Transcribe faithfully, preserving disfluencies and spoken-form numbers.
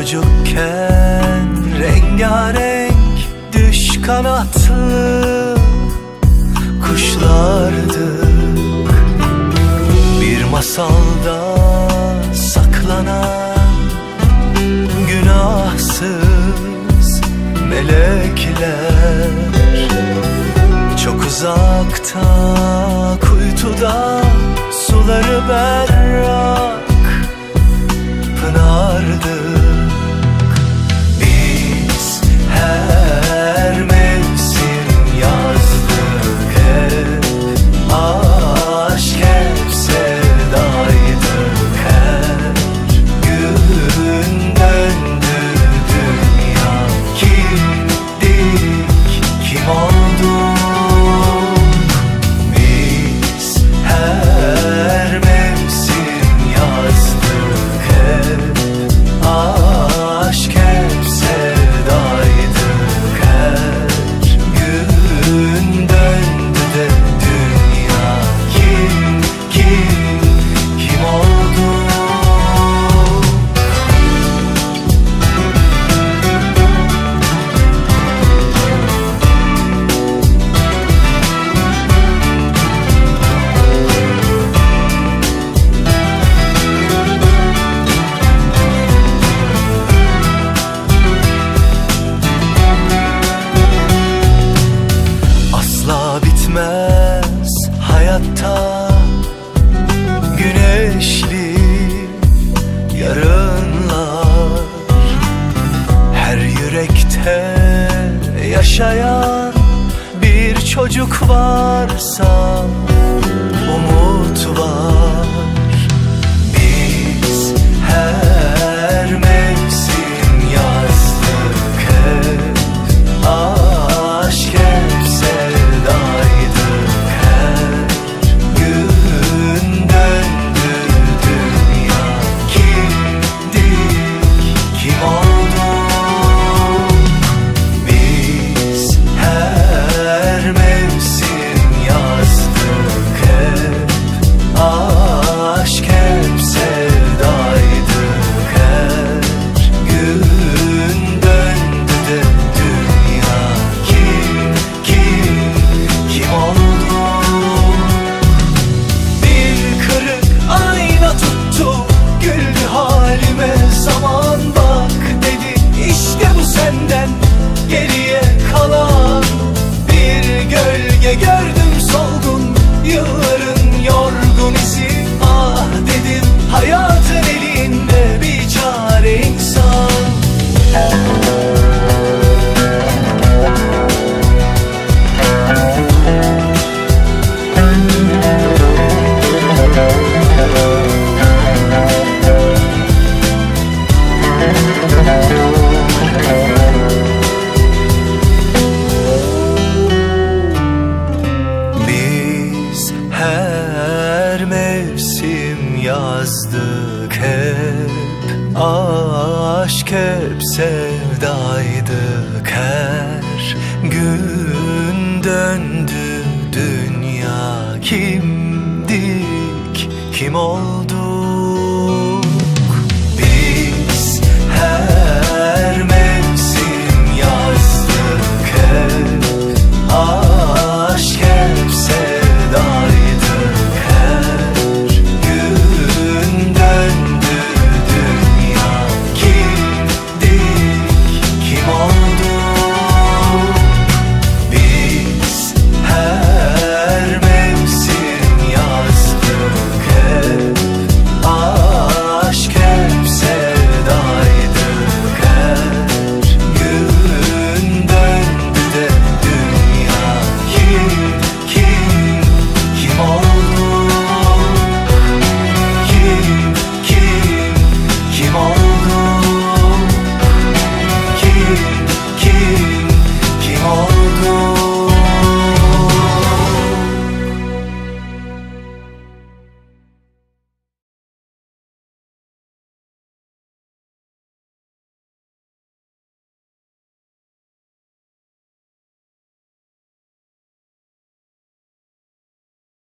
Çocukken rengarenk düş kanatlı kuşlardık. Bir masalda saklanan günahsız melekler. Çok uzakta kuytuda suları berrak pınardık. Biz her mevsim yazdık hep, aşk hep sevdaydık. Her gün döndü dünya, kimdik, kim olduk? Biz her mevsim yazdık hep, aşk hep sevdaydık. Her gün döndü de dünya, kim, kim, kim oldu? Asla bitmez hayatta güneşli yarınlar. Her yürekte yaşayan bir çocuk varsa umut var. Biz her mevsim yazdık hep, aşk hep sevdaydık. Her gün döndü dünya, kimdik, kim olduk? Biz her mevsim yazdık hep, aşk hep sevdaydık. Her gün döndü de dünya, kim, kim, kim oldu? Bir kırık ayna tuttu, güldü halime zaman, bak dedi, işte bu senden geriye kalan. Bir gölge gördüm solgun, yılların yorgun izi. Ah dedim, hayatın elinde bir çare insan. Biz her mevsim yazdık hep, aşk hep sevdaydık. Her gün döndü dünya, kimdik, kim olduk?